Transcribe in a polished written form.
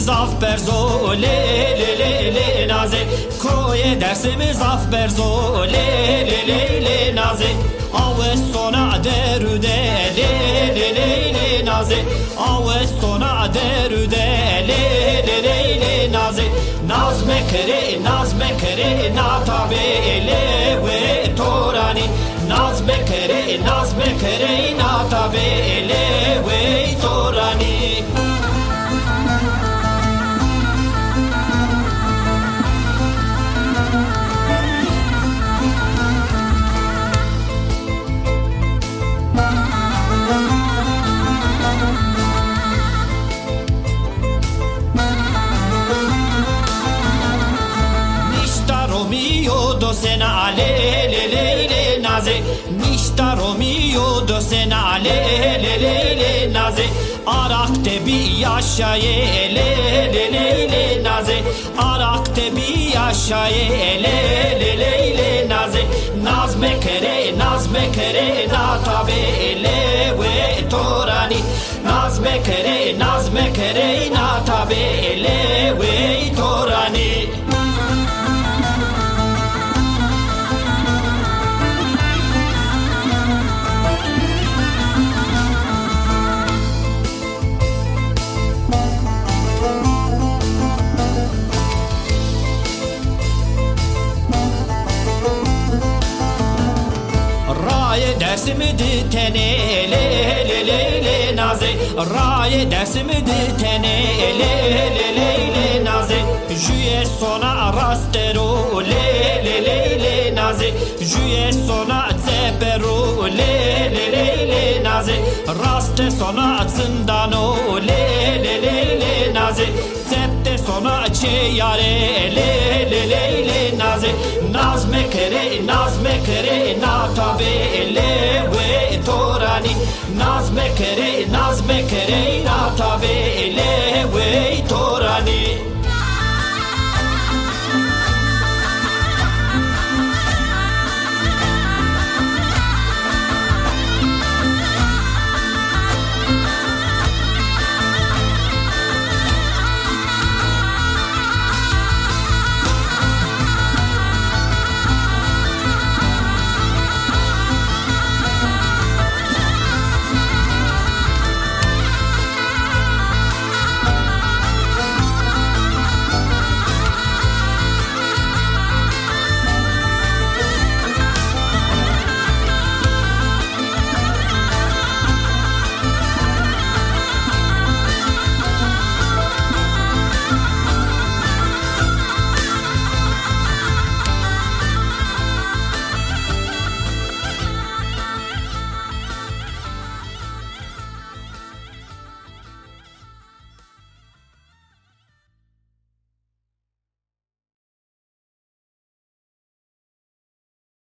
zafer zo le le le le naze koye dersimiz zafer zo le le le le naze awe sona derude le le le le naze awe sona derude le le le le naze naz mekere na tabe le we torani naz mekere na tabe le we torani do sena le le le le naze nişta Romeo do sena le le le le naze Arak'te bir yaşaye le le le le naze Arak'te bir yaşaye le le le le naze naz mekere na tabe le we torani naz mekere na tabe le we torani dersimidi tene le le le le naze raye dersimidi tene le le le le naze juye sona rastero le le le le naze juye sona tsepero le le le le naze raste sona tsindano le le le le naze tsepte sona çeyare le le le le naze naz mekere na tabe le we torani naz mekere na tabe le we torani